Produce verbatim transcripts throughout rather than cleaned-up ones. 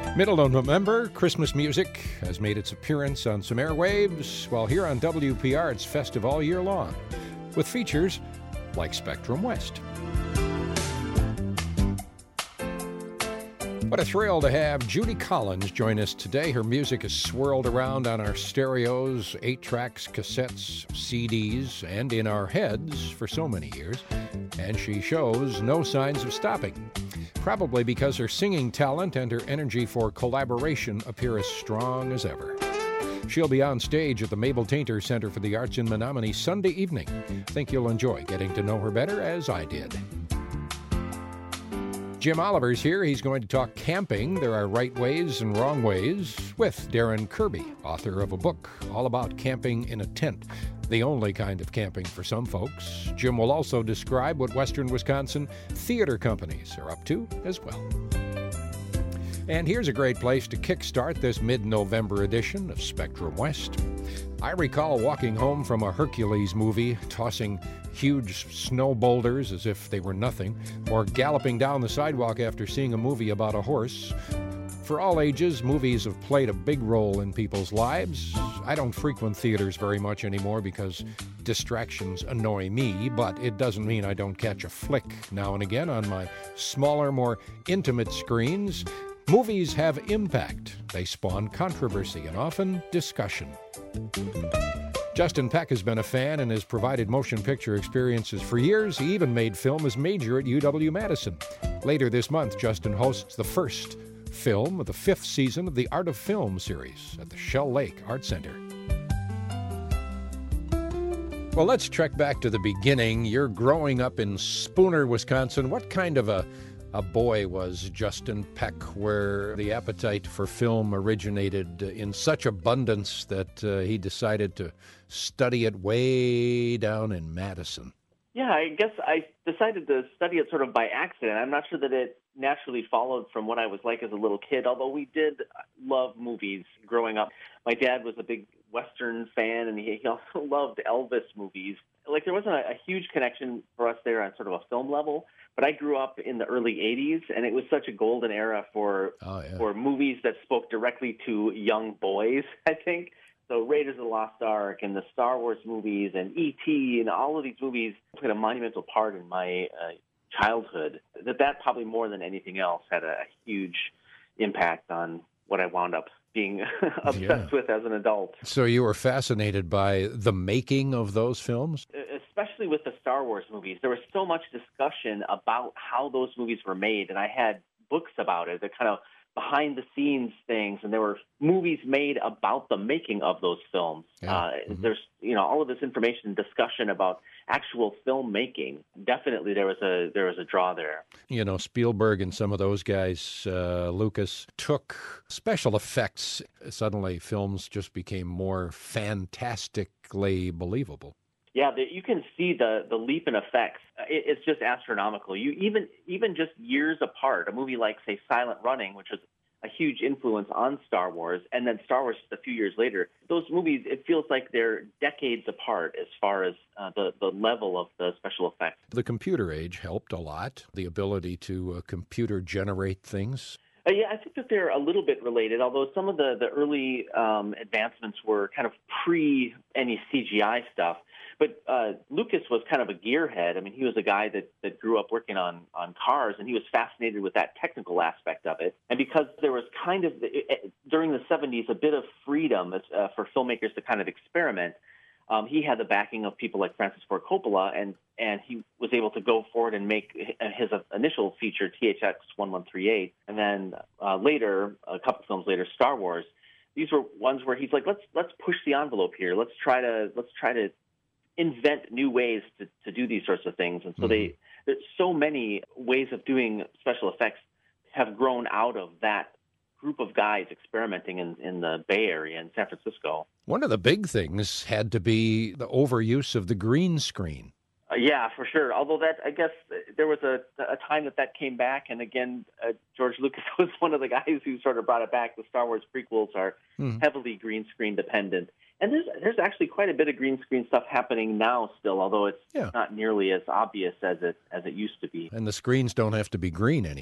Middle of November, Christmas music has made its appearance on some airwaves, while here on W P R it's festive all year long, with features like Spectrum West. What a thrill to have Judy Collins join us today. Her music is swirled around on our stereos, eight tracks, cassettes, C Ds, and in our heads for so many years, and she shows no signs of stopping. Probably because her singing talent and her energy for collaboration appear as strong as ever. She'll be on stage at the Mabel Tainter Center for the Arts in Menominee Sunday evening. Think you'll enjoy getting to know her better, as I did. Jim Oliver's here. He's going to talk camping. There are right ways and wrong ways with Darren Kirby, author of a book all about camping in a tent, the only kind of camping for some folks. Jim will also describe what Western Wisconsin theater companies are up to as well. And here's a great place to kickstart this mid-November edition of Spectrum West. I recall walking home from a Hercules movie, tossing huge snow boulders as if they were nothing, or galloping down the sidewalk after seeing a movie about a horse. For all ages, movies have played a big role in people's lives. I don't frequent theaters very much anymore because distractions annoy me, but it doesn't mean I don't catch a flick now and again on my smaller, more intimate screens. Movies have impact. They spawn controversy and often discussion. Justin Peck has been a fan and has provided motion picture experiences for years. He even made film as major at U W-Madison. Later this month, Justin hosts the first film of the fifth season of the Art of Film series at the Shell Lake Art Center. Well, let's trek back to the beginning. You're growing up in Spooner, Wisconsin. What kind of a A boy was Justin Peck, where the appetite for film originated in such abundance that uh, he decided to study it way down in Madison? Yeah, I guess I decided to study it sort of by accident. I'm not sure that it naturally followed from what I was like as a little kid, although we did love movies growing up. My dad was a big Western fan, and he, he also loved Elvis movies. Like, there wasn't a, a huge connection for us there on sort of a film level, but I grew up in the early eighties, and it was such a golden era for oh, yeah. for movies that spoke directly to young boys, I think. So Raiders of the Lost Ark and the Star Wars movies and E T and all of these movies played a monumental part in my uh, childhood. That that probably more than anything else had a huge impact on what I wound up being obsessed yeah. with as an adult. So you were fascinated by the making of those films? Especially with the Star Wars movies. There was so much discussion about how those movies were made, and I had books about it, the kind of behind-the-scenes things, and there were movies made about the making of those films. Yeah. Uh, mm-hmm. There's, you know, all of this information and discussion about actual filmmaking. Definitely, there was a there was a draw there. You know, Spielberg and some of those guys, uh, Lucas, took special effects. Suddenly, films just became more fantastically believable. Yeah, the, you can see the the leap in effects. It, it's just astronomical. You even even just years apart, a movie like, say, Silent Running, which was a huge influence on Star Wars, and then Star Wars just a few years later. Those movies, it feels like they're decades apart as far as uh, the the level of the special effects. The computer age helped a lot. The ability to uh, computer generate things. Uh, yeah, I think that they're a little bit related, although some of the, the early um, advancements were kind of pre any C G I stuff. But uh, Lucas was kind of a gearhead. I mean, he was a guy that, that grew up working on, on cars, and he was fascinated with that technical aspect of it. And because there was kind of, during the seventies, a bit of freedom uh, for filmmakers to kind of experiment, um, he had the backing of people like Francis Ford Coppola, and, and he was able to go forward and make his initial feature, T H X eleven thirty-eight, and then uh, later, a couple films later, Star Wars. These were ones where he's like, let's let's push the envelope here. Let's try to let's try to invent new ways to, to do these sorts of things. And so mm-hmm. they there's so many ways of doing special effects have grown out of that group of guys experimenting in, in the Bay Area in San Francisco. One of the big things had to be the overuse of the green screen. Uh, yeah, for sure. Although that, I guess, there was a, a time that that came back, and again, uh, George Lucas was one of the guys who sort of brought it back. The Star Wars prequels are mm-hmm. heavily green screen dependent. And there's there's actually quite a bit of green screen stuff happening now still, although it's yeah. not nearly as obvious as it as it used to be. And the screens don't have to be green anymore.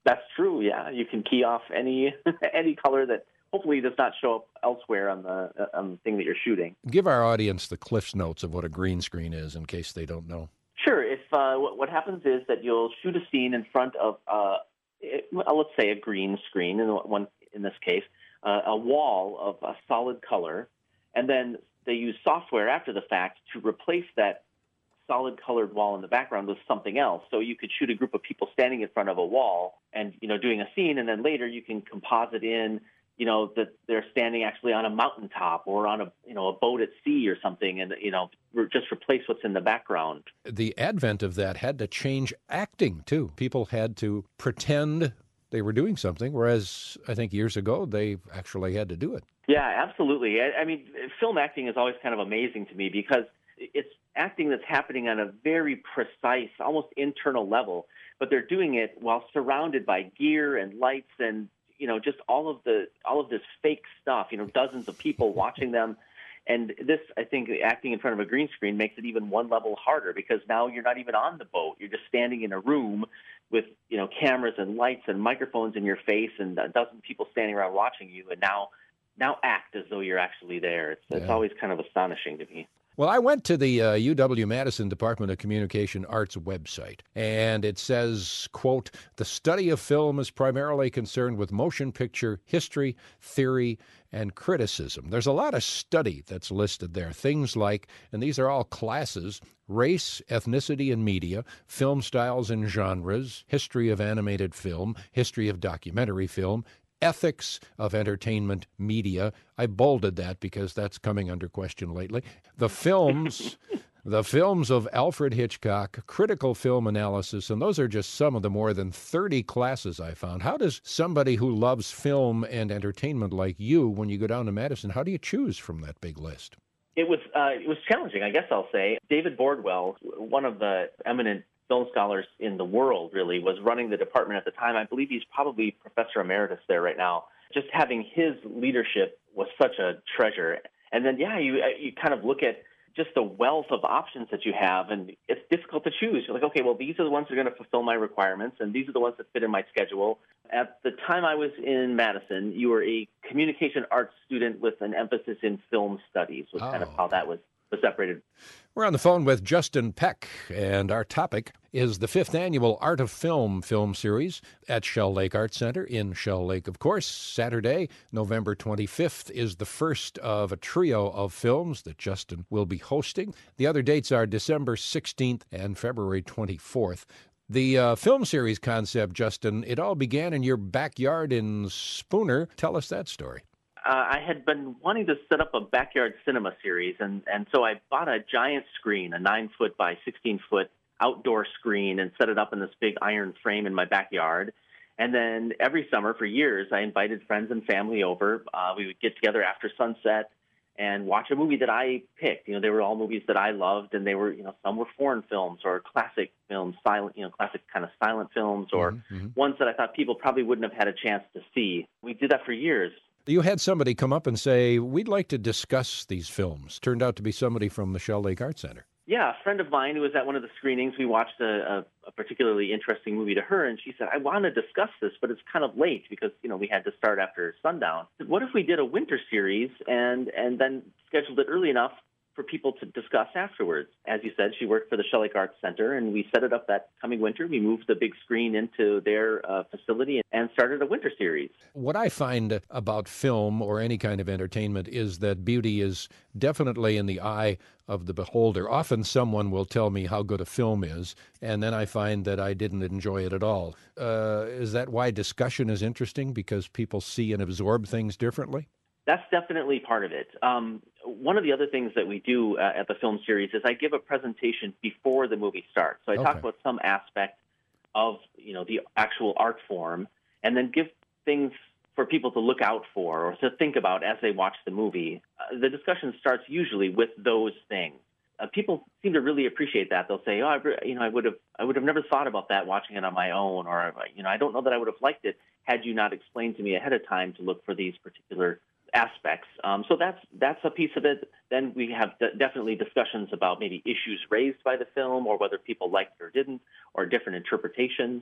That's true. Yeah, you can key off any any color that hopefully does not show up elsewhere on the uh, on the thing that you're shooting. Give our audience the Cliff's Notes of what a green screen is, in case they don't know. Sure. If uh, what, what happens is that you'll shoot a scene in front of, uh, it, well, let's say, a green screen. In one in this case, uh, a wall of a solid color, and then they use software after the fact to replace that solid colored wall in the background with something else. So you could shoot a group of people standing in front of a wall and, you know, doing a scene, and then later you can composite in, you know, that they're standing actually on a mountaintop or on a, you know, a boat at sea or something, and, you know, just replace what's in the background. The advent of that had to change acting, too. People had to pretend they were doing something, whereas I think years ago they actually had to do it. Yeah, absolutely. I, I mean, film acting is always kind of amazing to me because it's acting that's happening on a very precise, almost internal level, but they're doing it while surrounded by gear and lights and, you know, just all of the all of this fake stuff, you know, dozens of people watching them. And this, I think, acting in front of a green screen makes it even one level harder because now you're not even on the boat. You're just standing in a room with, you know, cameras and lights and microphones in your face and a dozen people standing around watching you. And now, now act as though you're actually there. It's, yeah. It's always kind of astonishing to me. Well, I went to the uh, U W-Madison Department of Communication Arts website, and it says, quote, "The study of film is primarily concerned with motion picture history, theory, and criticism." There's a lot of study that's listed there. Things like, and these are all classes, race, ethnicity and media, film styles and genres, history of animated film, history of documentary film, ethics of entertainment media. I bolded that because that's coming under question lately. The films, the films of Alfred Hitchcock, critical film analysis, and those are just some of the more than thirty classes I found. How does somebody who loves film and entertainment like you, when you go down to Madison, how do you choose from that big list? It was uh, it was challenging, I guess I'll say. David Bordwell, one of the eminent film scholars in the world, really, was running the department at the time. I believe he's probably professor emeritus there right now. Just having his leadership was such a treasure. And then, yeah, you you kind of look at just the wealth of options that you have, and it's difficult to choose. You're like, okay, well, these are the ones that are going to fulfill my requirements, and these are the ones that fit in my schedule. At the time I was in Madison, you were a communication arts student with an emphasis in film studies, was oh. kind of how that was was separated. We're on the phone with Justin Peck, and our topic is the fifth annual Art of Film film series at Shell Lake Arts Center in Shell Lake, of course. Saturday, November twenty-fifth, is the first of a trio of films that Justin will be hosting. The other dates are December sixteenth and February twenty-fourth. The uh, film series concept, Justin, it all began in your backyard in Spooner. Tell us that story. Uh, I had been wanting to set up a backyard cinema series, and, and so I bought a giant screen, a nine-foot by sixteen-foot outdoor screen, and set it up in this big iron frame in my backyard. And then every summer for years, I invited friends and family over. Uh, we would get together after sunset and watch a movie that I picked. You know, they were all movies that I loved, and they were, you know, some were foreign films or classic films, silent, you know, classic kind of silent films, or mm-hmm. ones that I thought people probably wouldn't have had a chance to see. We did that for years. You had somebody come up and say, we'd like to discuss these films. Turned out to be somebody from the Shell Lake Arts Center. Yeah, a friend of mine who was at one of the screenings, we watched a, a, a particularly interesting movie to her, and she said, I want to discuss this, but it's kind of late because, you know, we had to start after sundown. I said, what if we did a winter series and, and then scheduled it early enough for people to discuss afterwards? As you said, she worked for the Shell Lake Arts Center, and we set it up that coming winter. We moved the big screen into their uh, facility and started a winter series. What I find about film or any kind of entertainment is that beauty is definitely in the eye of the beholder. Often someone will tell me how good a film is, and then I find that I didn't enjoy it at all. Uh, is that why discussion is interesting? Because people see and absorb things differently? That's definitely part of it. Um, one of the other things that we do uh, at the film series is I give a presentation before the movie starts. So I okay. talk about some aspect of, you know, the actual art form, and then give things for people to look out for or to think about as they watch the movie. Uh, the discussion starts usually with those things. Uh, people seem to really appreciate that. They'll say, "Oh, I, you know, I would have, I would have never thought about that watching it on my own," or, you know, "I don't know that I would have liked it had you not explained to me ahead of time to look for these particular aspects." Um, so that's that's a piece of it. Then we have d- definitely discussions about maybe issues raised by the film or whether people liked it or didn't, or different interpretations.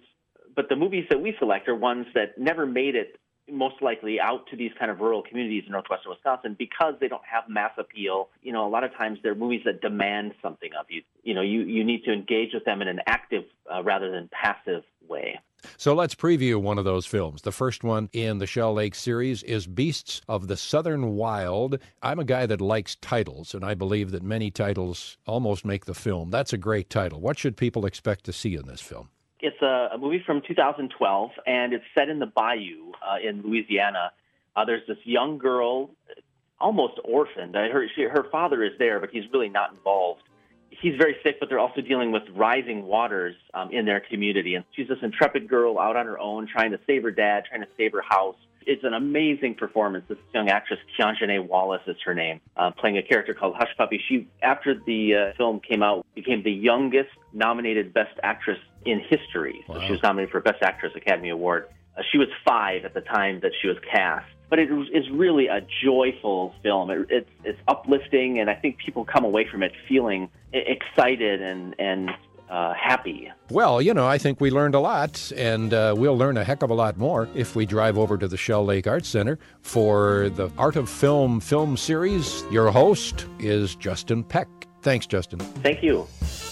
but the movies that we select are ones that never made it most likely out to these kind of rural communities in northwestern Wisconsin because they don't have mass appeal. You know, a lot of times they're movies that demand something of you. You know, you, you need to engage with them in an active uh, rather than passive way. So let's preview one of those films. The first one in the Shell Lake series is Beasts of the Southern Wild. I'm a guy that likes titles, and I believe that many titles almost make the film. That's a great title. What should people expect to see in this film? It's a, a movie from two thousand twelve, and it's set in the bayou uh, in Louisiana. Uh, there's this young girl, almost orphaned. I heard she, her father is there, but he's really not involved. He's very sick, but they're also dealing with rising waters um, in their community. And she's this intrepid girl out on her own, trying to save her dad, trying to save her house. It's an amazing performance. This young actress, Keonjanae Wallace is her name, uh, playing a character called Hush Puppy. She, after the uh, film came out, became the youngest nominated Best Actress in history. So wow. She was nominated for Best Actress Academy Award. Uh, she was five at the time that she was cast. But it is really a joyful film. It, it's, it's uplifting, and I think people come away from it feeling excited and, and uh, happy. Well, you know, I think we learned a lot, and uh, we'll learn a heck of a lot more if we drive over to the Shell Lake Arts Center for the Art of Film film series. Your host is Justin Peck. Thanks, Justin. Thank you.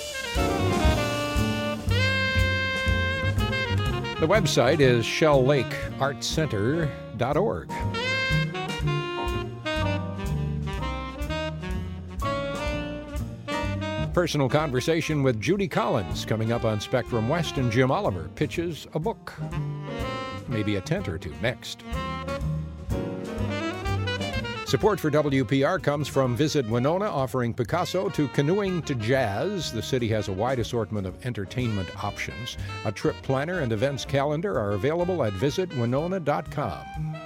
The website is shell lake arts center dot org. Personal conversation with Judy Collins coming up on Spectrum West, and Jim Oliver pitches a book. Maybe a tent or two next. Support for W P R comes from Visit Winona, offering Picasso to canoeing to jazz. The city has a wide assortment of entertainment options. A trip planner and events calendar are available at visit winona dot com.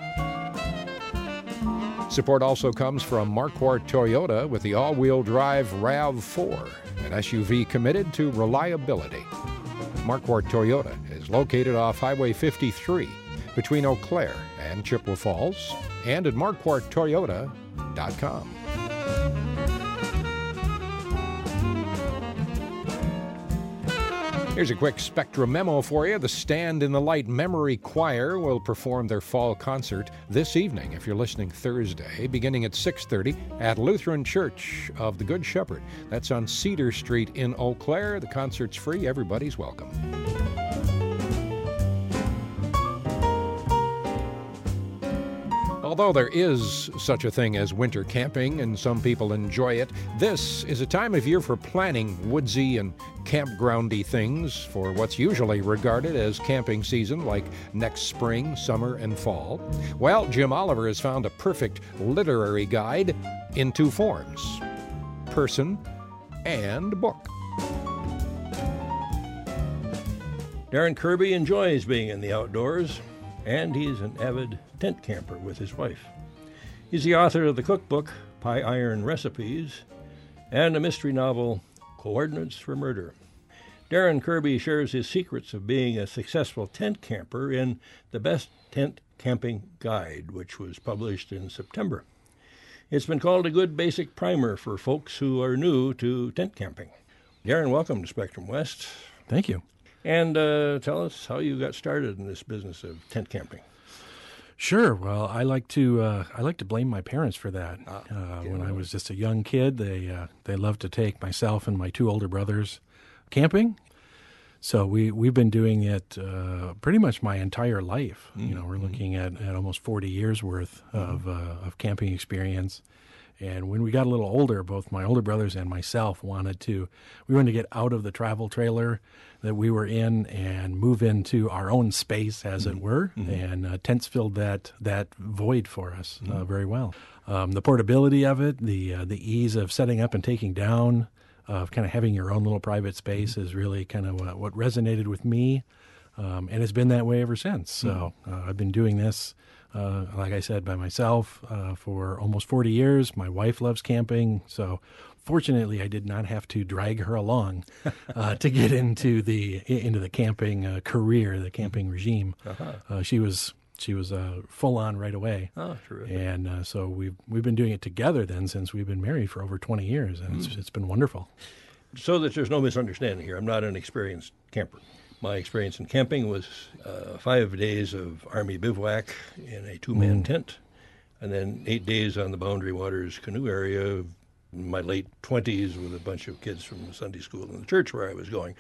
Support also comes from Marquardt Toyota with the all-wheel drive RAV four, an S U V committed to reliability. Marquardt Toyota is located off Highway fifty-three between Eau Claire and Chippewa Falls, and at marquardt toyota dot com. Here's a quick Spectrum memo for you. The Stand in the Light Memory Choir will perform their fall concert this evening, if you're listening Thursday, beginning at six thirty at Lutheran Church of the Good Shepherd. That's on Cedar Street in Eau Claire. The concert's free. Everybody's welcome. Although there is such a thing as winter camping and some people enjoy it, this is a time of year for planning woodsy and campgroundy things for what's usually regarded as camping season, like next spring, summer, and fall. Well, Jim Oliver has found a perfect literary guide in two forms: person and book. Darren Kirby enjoys being in the outdoors, and he's an avid tent camper with his wife. He's the author of the cookbook, Pie Iron Recipes, and a mystery novel, Coordinates for Murder. Darren Kirby shares his secrets of being a successful tent camper in The Best Tent Camping Guide, which was published in September. It's been called a good basic primer for folks who are new to tent camping. Darren, welcome to Spectrum West. Thank you. And uh, tell us how you got started in this business of tent camping. Sure. Well, I like to uh, I like to blame my parents for that. Ah, uh, when I was just a young kid, they uh, they loved to take myself and my two older brothers camping. So we we've been doing it uh, pretty much my entire life. Mm-hmm. You know, we're looking at, at almost forty years worth mm-hmm. of uh, of camping experience. And when we got a little older, both my older brothers and myself wanted to, we wanted to get out of the travel trailer that we were in and move into our own space, as mm-hmm. it were. Mm-hmm. And uh, tents filled that that void for us mm-hmm. uh, very well. Um, the portability of it, the uh, the ease of setting up and taking down, of kind of having your own little private space mm-hmm. is really kind of uh, what resonated with me. Um, and it's been that way ever since. So uh, I've been doing this, uh, like I said, by myself uh, for almost forty years. My wife loves camping, so fortunately I did not have to drag her along uh, to get into the into the camping uh, career, the camping regime. Uh-huh. Uh, she was she was uh, full on right away. Oh, terrific! And uh, so we've we've been doing it together then since we've been married for over twenty years, and mm. it's it's been wonderful. So that there's no misunderstanding here, I'm not an experienced camper. My experience in camping was uh, five days of Army bivouac in a two-man mm. tent, and then eight days on the Boundary Waters canoe area in my late twenties with a bunch of kids from the Sunday school and the church where I was going.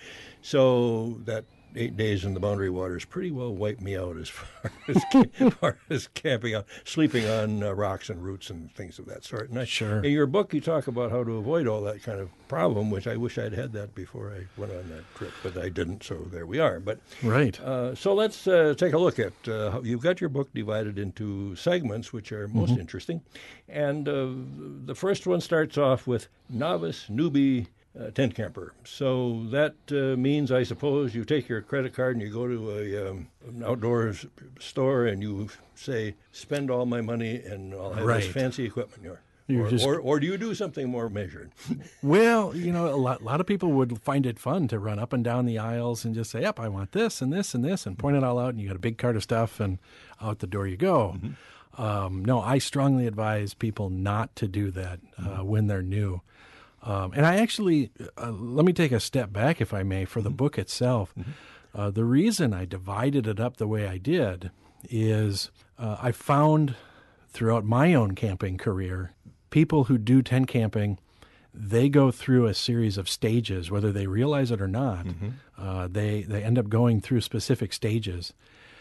So that eight days in the Boundary Waters pretty well wiped me out as far as, as, far as camping out, sleeping on uh, rocks and roots and things of that sort. And I, sure. In your book, you talk about how to avoid all that kind of problem, which I wish I'd had that before I went on that trip, but I didn't, so there we are. But right. Uh, so let's uh, take a look at, uh, how you've got your book divided into segments, which are most mm-hmm. interesting. And uh, the first one starts off with novice, newbie, Uh, tent camper. So that uh, means, I suppose, you take your credit card and you go to a, um, an outdoors store and you say, spend all my money and I'll have right. this fancy equipment here. Or, just... or, or do you do something more measured? Well, you know, a lot, a lot of people would find it fun to run up and down the aisles and just say, yep, I want this and this and this, and point it all out, and you got a big cart of stuff, and out the door you go. Mm-hmm. Um, no, I strongly advise people not to do that uh, mm-hmm. when they're new. Um, and I actually, uh, let me take a step back, if I may, for the mm-hmm. book itself. Mm-hmm. Uh, the reason I divided it up the way I did is uh, I found throughout my own camping career, people who do tent camping, they go through a series of stages, whether they realize it or not. Mm-hmm. Uh, they, they end up going through specific stages.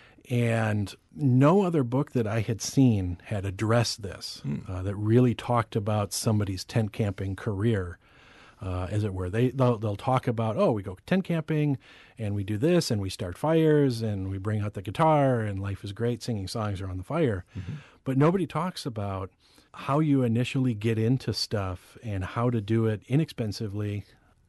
And no other book that I had seen had addressed this, mm. uh, that really talked about somebody's tent camping career, uh, as it were. They, they'll, they'll talk about, oh, we go tent camping, and we do this, and we start fires, and we bring out the guitar, and life is great, singing songs around the fire. Mm-hmm. But nobody talks about how you initially get into stuff and how to do it inexpensively,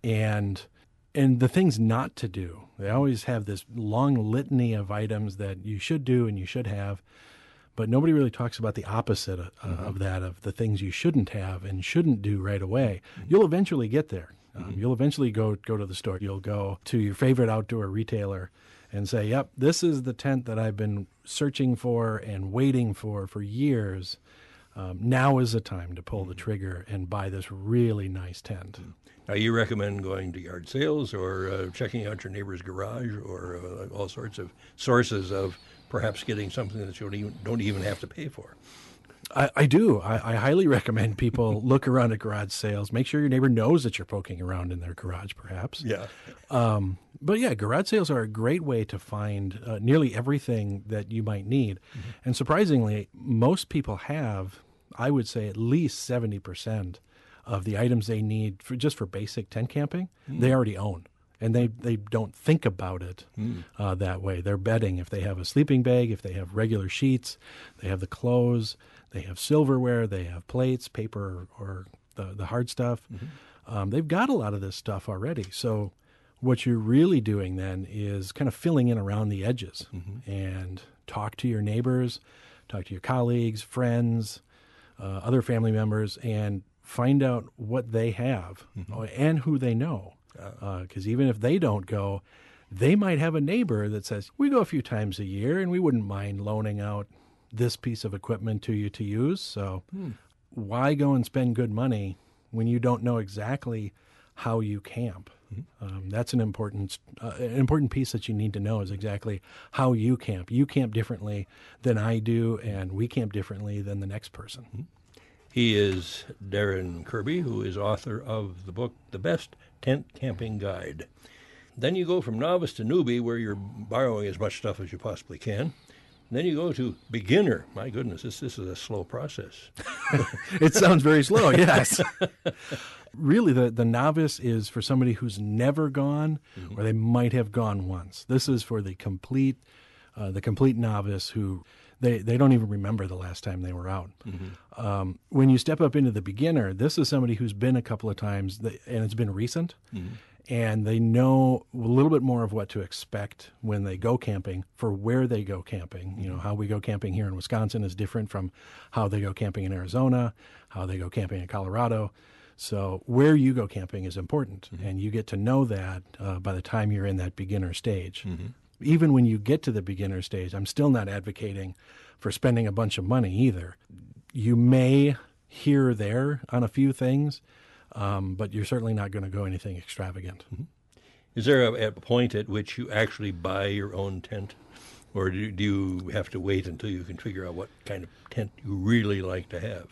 and and the things not to do. They always have this long litany of items that you should do and you should have, but nobody really talks about the opposite of, mm-hmm. of that, of the things you shouldn't have and shouldn't do right away. Mm-hmm. You'll eventually get there. Um, mm-hmm. You'll eventually go go to the store. You'll go to your favorite outdoor retailer and say, yep, this is the tent that I've been searching for and waiting for for years. Um, now is the time to pull the trigger and buy this really nice tent. Now, you recommend going to yard sales or uh, checking out your neighbor's garage or uh, all sorts of sources of perhaps getting something that you don't even, don't even have to pay for. I, I do. I, I highly recommend people look around at garage sales. Make sure your neighbor knows that you're poking around in their garage, perhaps. Yeah. Um, but yeah, garage sales are a great way to find uh, nearly everything that you might need. Mm-hmm. And surprisingly, most people have, I would say, at least seventy percent of the items they need for just for basic tent camping, mm. they already own. And they, they don't think about it mm. uh, that way. They're betting if they have a sleeping bag, if they have regular sheets, they have the clothes, they have silverware, they have plates, paper, or the, the hard stuff. Mm-hmm. Um, they've got a lot of this stuff already. So what you're really doing then is kind of filling in around the edges mm-hmm. and talk to your neighbors, talk to your colleagues, friends, uh, other family members, and find out what they have mm-hmm. and who they know. Because uh, even if they don't go, they might have a neighbor that says, we go a few times a year and we wouldn't mind loaning out this piece of equipment to you to use. So hmm. why go and spend good money when you don't know exactly how you camp? Mm-hmm. Um, that's an important uh, an important piece that you need to know is exactly how you camp. You camp differently than I do, and we camp differently than the next person. Mm-hmm. He is Darren Kirby, who is author of the book, The Best Tent Camping Guide. Then you go from novice to newbie, where you're borrowing as much stuff as you possibly can. And then you go to beginner. My goodness, this, this is a slow process. It sounds very slow, yes. Really, the, the novice is for somebody who's never gone, mm-hmm. or they might have gone once. This is for the complete, uh, the complete novice who... They they don't even remember the last time they were out. Mm-hmm. Um, when you step up into the beginner, this is somebody who's been a couple of times, that, and it's been recent, mm-hmm. and they know a little bit more of what to expect when they go camping for where they go camping. Mm-hmm. You know, how we go camping here in Wisconsin is different from how they go camping in Arizona, how they go camping in Colorado. So where you go camping is important, mm-hmm. and you get to know that uh, by the time you're in that beginner stage. Mm-hmm. Even when you get to the beginner stage, I'm still not advocating for spending a bunch of money either. You may here or there on a few things, um, but you're certainly not going to go anything extravagant. Mm-hmm. Is there a, a point at which you actually buy your own tent? Or do, do you have to wait until you can figure out what kind of tent you really like to have?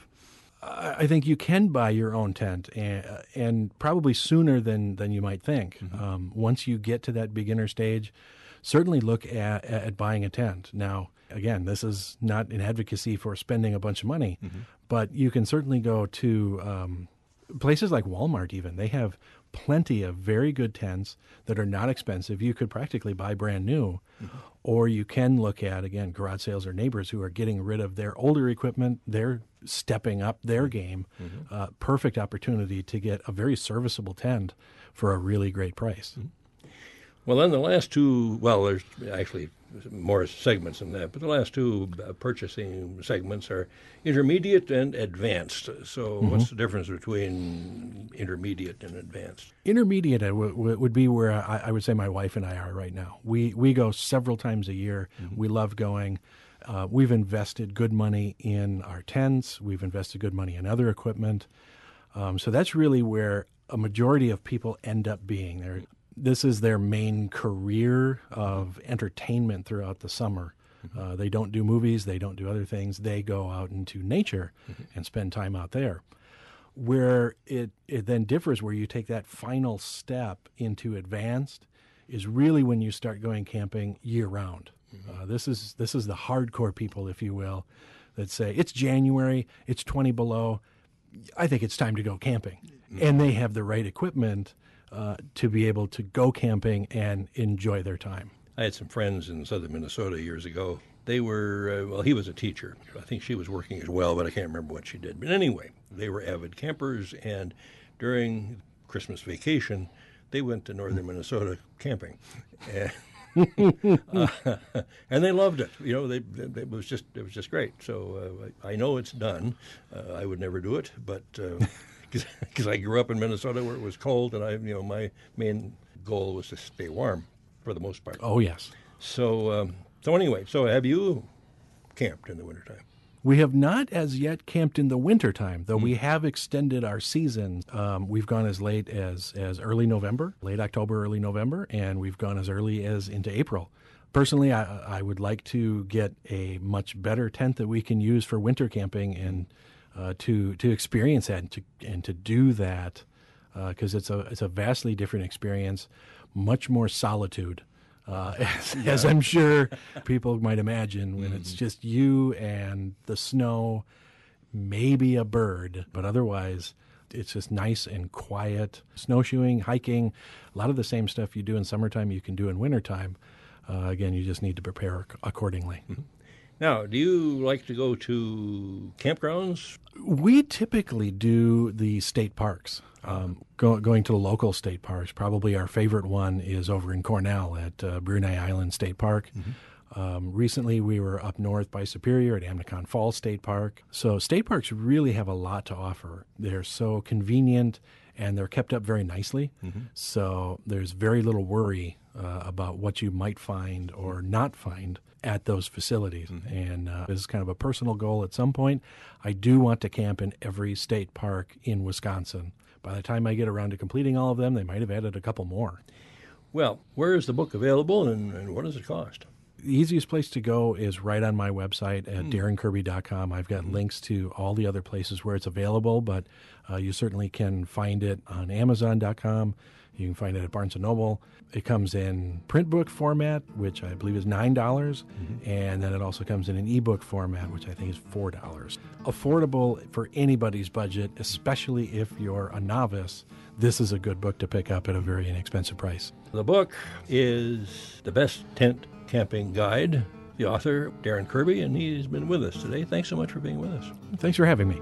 I think you can buy your own tent, and, and probably sooner than, than you might think. Mm-hmm. Um, once you get to that beginner stage, certainly look at, at buying a tent. Now, again, this is not an advocacy for spending a bunch of money, mm-hmm. but you can certainly go to um, places like Walmart even. They have plenty of very good tents that are not expensive. You could practically buy brand new. Mm-hmm. Or you can look at, again, garage sales or neighbors who are getting rid of their older equipment. They're stepping up their game. Mm-hmm. Uh, perfect opportunity to get a very serviceable tent for a really great price. Mm-hmm. Well, then the last two, well, there's actually more segments than that, but the last two uh, purchasing segments are intermediate and advanced. So mm-hmm. what's the difference between intermediate and advanced? Intermediate w- w- would be where I, I would say my wife and I are right now. We we go several times a year. Mm-hmm. We love going. Uh, we've invested good money in our tents. We've invested good money in other equipment. Um, so that's really where a majority of people end up being. They're This is their main career of entertainment throughout the summer. Mm-hmm. Uh, they don't do movies. They don't do other things. They go out into nature mm-hmm. and spend time out there. Where it, it then differs, where you take that final step into advanced, is really when you start going camping year-round. Mm-hmm. Uh, this is this is the hardcore people, if you will, that say, it's January, it's twenty below, I think it's time to go camping. Mm-hmm. And they have the right equipment Uh, to be able to go camping and enjoy their time. I had some friends in southern Minnesota years ago. They were, uh, well, he was a teacher. I think she was working as well, but I can't remember what she did. But anyway, they were avid campers, and during Christmas vacation, they went to northern Minnesota camping. And, uh, and they loved it. You know, they, they, it was just it was just great. So uh, I, I know it's done. Uh, I would never do it, but... Uh, Because I grew up in Minnesota where it was cold, and I, you know, my main goal was to stay warm for the most part. Oh, yes. So, um, so anyway, so have you camped in the wintertime? We have not as yet camped in the wintertime, though mm. we have extended our season. Um, we've gone as late as, as early November, late October, early November, and we've gone as early as into April. Personally, I, I would like to get a much better tent that we can use for winter camping and Uh, to to experience that and to and to do that, because uh, it's a it's a vastly different experience, much more solitude, uh, as, yeah. as I'm sure people might imagine when mm-hmm. it's just you and the snow, maybe a bird, but otherwise it's just nice and quiet. Snowshoeing, hiking, a lot of the same stuff you do in summertime you can do in wintertime. Uh, again, you just need to prepare accordingly. Mm-hmm. Now, do you like to go to campgrounds? We typically do the state parks, um, go, going to the local state parks. Probably our favorite one is over in Cornell at uh, Brunei Island State Park. Mm-hmm. Um, recently, we were up north by Superior at Amnicon Falls State Park. So state parks really have a lot to offer. They're so convenient, and they're kept up very nicely. Mm-hmm. So there's very little worry uh, about what you might find or not find at those facilities. Mm-hmm. And uh, this is kind of a personal goal at some point. I do want to camp in every state park in Wisconsin. By the time I get around to completing all of them, they might have added a couple more. Well, where is the book available, and, and what does it cost? The easiest place to go is right on my website at mm. darren kirby dot com. I've got mm. links to all the other places where it's available, but uh, you certainly can find it on amazon dot com. You can find it at Barnes and Noble. It comes in print book format, which I believe is nine dollars, mm-hmm. and then it also comes in an ebook format, which I think is four dollars. Affordable for anybody's budget, especially if you're a novice. This is a good book to pick up at a very inexpensive price. The book is The Best Tent Camping Guide. The author, Darren Kirby, and he's been with us today. Thanks so much for being with us. Thanks for having me.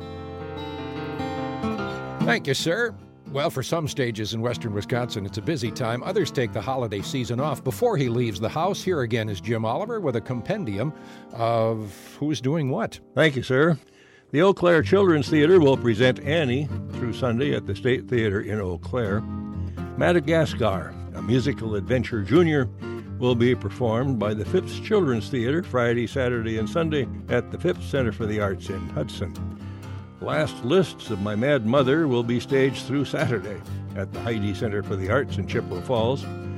Thank you, sir. Well, for some stages in western Wisconsin, it's a busy time. Others take the holiday season off. Before he leaves the house, here again is Jim Oliver with a compendium of who's doing what. Thank you, sir. The Eau Claire Children's Theater will present Annie through Sunday at the State Theater in Eau Claire. Madagascar, a musical adventure junior, will be performed by the Phipps Children's Theater Friday, Saturday, and Sunday at the Phipps Center for the Arts in Hudson. Last Lists of My Mad Mother will be staged through Saturday at the Heidi Center for the Arts in Chippewa Falls.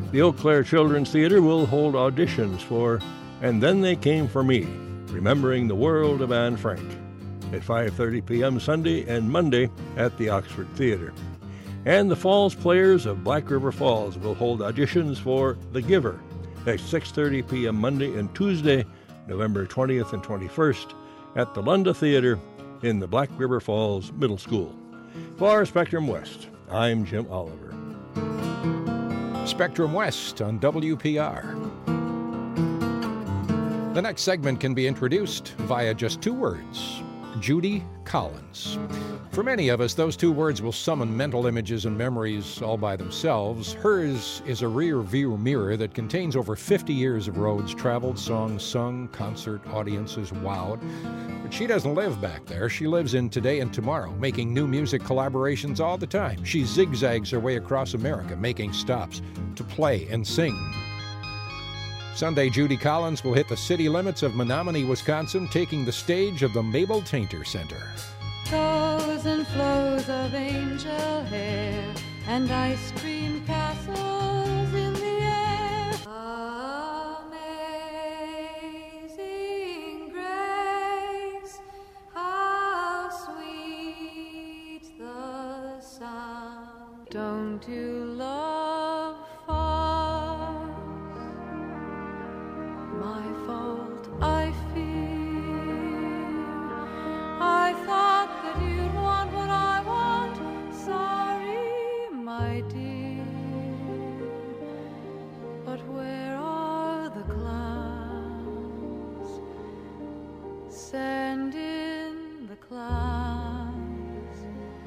The Eau Claire Children's Theatre will hold auditions for And Then They Came for Me, Remembering the World of Anne Frank, at five thirty p.m. Sunday and Monday at the Oxford Theatre. And the Falls Players of Black River Falls will hold auditions for The Giver at six thirty p.m. Monday and Tuesday, November twentieth and twenty-first, at the Lunda Theatre in the Black River Falls Middle School. For Spectrum West, I'm Jim Oliver. Spectrum West on W P R. The next segment can be introduced via just two words: Judy Collins. For many of us, those two words will summon mental images and memories all by themselves. Hers is a rear-view mirror that contains over fifty years of roads traveled, songs sung, concert audiences wowed. But she doesn't live back there. She lives in today and tomorrow, making new music collaborations all the time. She zigzags her way across America, making stops to play and sing. Sunday, Judy Collins will hit the city limits of Menominee, Wisconsin, taking the stage of the Mabel Tainter Center. Flows and flows of angel hair and ice cream castles in the air. Amazing grace, how sweet the sound. Don't you love falls? My fault, I fear. I thought that you'd want what I want. Sorry, my dear. But where are the clouds? Send in the clouds.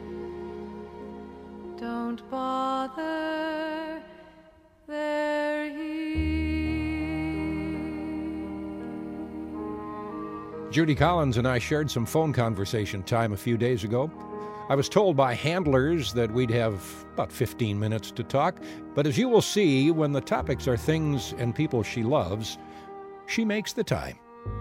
Don't bother, they're here. Judy Collins and I shared some phone conversation time a few days ago. I was told by handlers that we'd have about fifteen minutes to talk, but as you will see, when the topics are things and people she loves, she makes the time.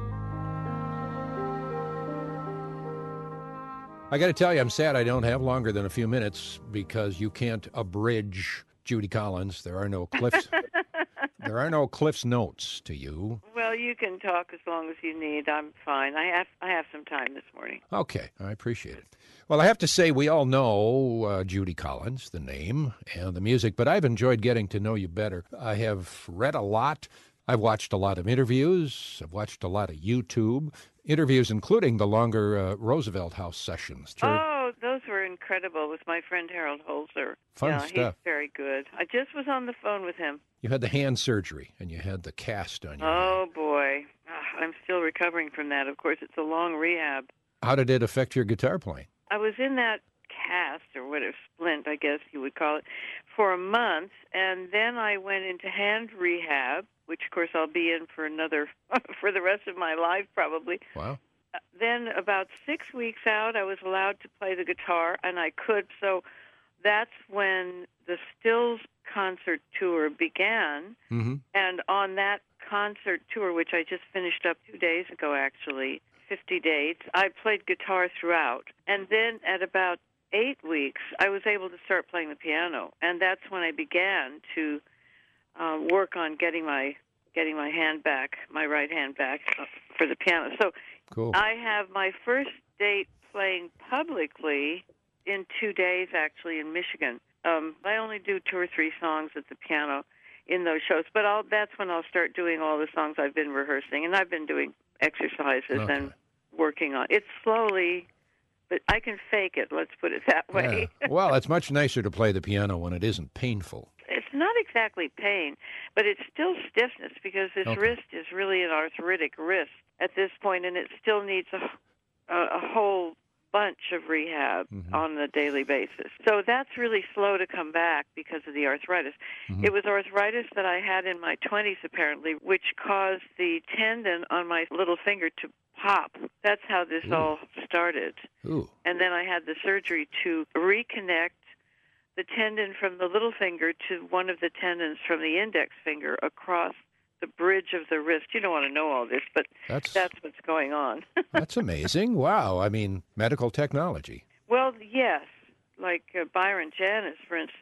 I got to tell you, I'm sad I don't have longer than a few minutes because you can't abridge Judy Collins. There are no cliffs. There are no Cliff's Notes to you. Well, you can talk as long as you need. I'm fine. I have I have some time this morning. Okay, I appreciate it. Well, I have to say we all know uh, Judy Collins, the name and the music, but I've enjoyed getting to know you better. I have read a lot. I've watched a lot of interviews. I've watched a lot of YouTube interviews, including the longer uh, Roosevelt House sessions. True? Oh, those were incredible with my friend Harold Holzer. Fun yeah, stuff. He's very good. I just was on the phone with him. You had the hand surgery, and you had the cast on your Oh, hand. boy. Ah, I'm still recovering from that. Of course, it's a long rehab. How did it affect your guitar playing? I was in that cast, or whatever, splint, I guess you would call it, for a month, and then I went into hand rehab, which, of course, I'll be in for another, for the rest of my life, probably. Wow. Then about six weeks out, I was allowed to play the guitar, and I could. So that's when the Stills concert tour began. Mm-hmm. And on that concert tour, which I just finished up two days ago, actually, fifty dates, I played guitar throughout. And then at about eight weeks, I was able to start playing the piano. And that's when I began to uh, work on getting my getting my hand back, my right hand back uh, for the piano. So Cool. I have my first date playing publicly in two days, actually, in Michigan. Um, I only do two or three songs at the piano in those shows, but I'll, that's when I'll start doing all the songs I've been rehearsing, and I've been doing exercises Okay. and working on it slowly, but I can fake it, let's put it that way. Yeah. Well, it's much nicer to play the piano when it isn't painful. It's not exactly pain, but it's still stiffness because this Okay. wrist is really an arthritic wrist at this point, and it still needs a, a, a whole bunch of rehab Mhm. on a daily basis. So that's really slow to come back because of the arthritis. Mhm. It was arthritis that I had in my twenties, apparently, which caused the tendon on my little finger to pop. That's how this Ooh. all started. Ooh. And then I had the surgery to reconnect the tendon from the little finger to one of the tendons from the index finger across the bridge of the wrist. You don't want to know all this, but That's that's what's going on. that's amazing. Wow. I mean, medical technology. Well, yes, like uh, Byron Janis, for instance,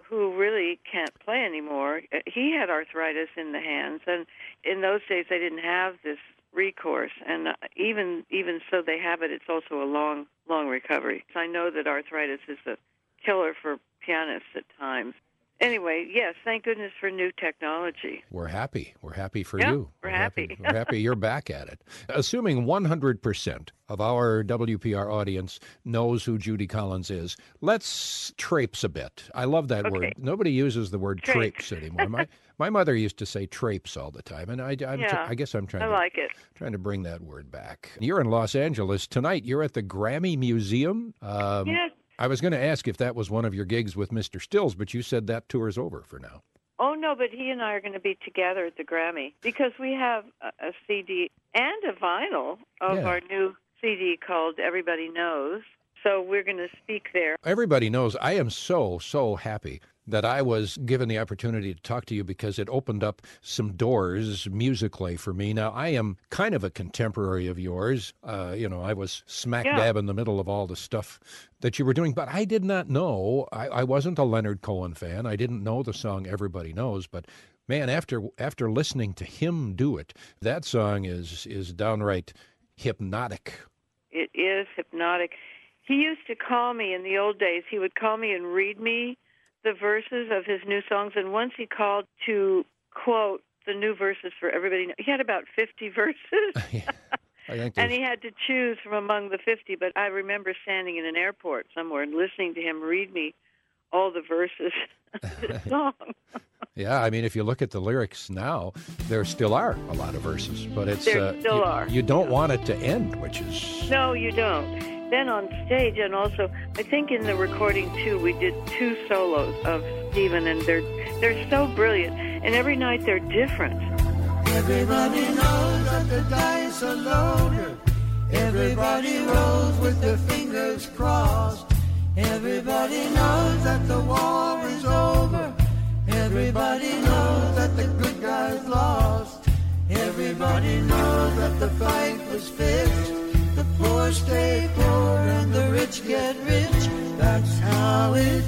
who really can't play anymore, he had arthritis in the hands, and in those days they didn't have this recourse, and uh, even even so they have it, it's also a long, long recovery. So I know that arthritis is a killer for pianists at times. Anyway, yes, thank goodness for new technology. We're happy. We're happy for yeah, you. We're, we're happy. happy. We're happy you're back at it. Assuming one hundred percent of our W P R audience knows who Judy Collins is, let's traipse a bit. I love that Okay. word. Nobody uses the word Traipse. traipse anymore. My my mother used to say traipse all the time, and I, I'm Yeah, tr- I guess I'm trying I to like it. trying to bring that word back. You're in Los Angeles tonight. You're at the Grammy Museum. Um, Yes. I was going to ask if that was one of your gigs with Mister Stills, but you said that tour's over for now. Oh, no, but he and I are going to be together at the Grammy because we have a, a C D and a vinyl of Yeah. our new C D called Everybody Knows. So we're going to speak there. Everybody knows I am so, so happy that I was given the opportunity to talk to you because it opened up some doors musically for me. Now, I am kind of a contemporary of yours. Uh, you know, I was smack Yeah. dab in the middle of all the stuff that you were doing, but I did not know. I, I wasn't a Leonard Cohen fan. I didn't know the song Everybody Knows, but man, after after listening to him do it, that song is is downright hypnotic. It is hypnotic. He used to call me in the old days. He would call me and read me the verses of his new songs. And once he called to quote the new verses for Everybody Knows. He had about fifty verses. Yeah, I think And there's- he had to choose from among the fifty. But I remember standing in an airport somewhere and listening to him read me all the verses of this song. Yeah, I mean, if you look at the lyrics now, there still are a lot of verses, but it's There uh, still you, are. you don't want it to end, which is No, you don't. Then on stage, and also, I think in the recording, too, we did two solos of Stephen, and they're, they're so brilliant. And every night they're different. Everybody knows that the dice are loaded. Everybody rolls with their fingers crossed. Everybody knows that the war is over. Everybody knows that the good guys lost. Everybody knows that the fight was fixed. The poor stay poor and the rich get rich. That's how it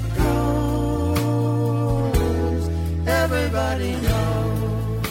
goes. Everybody knows.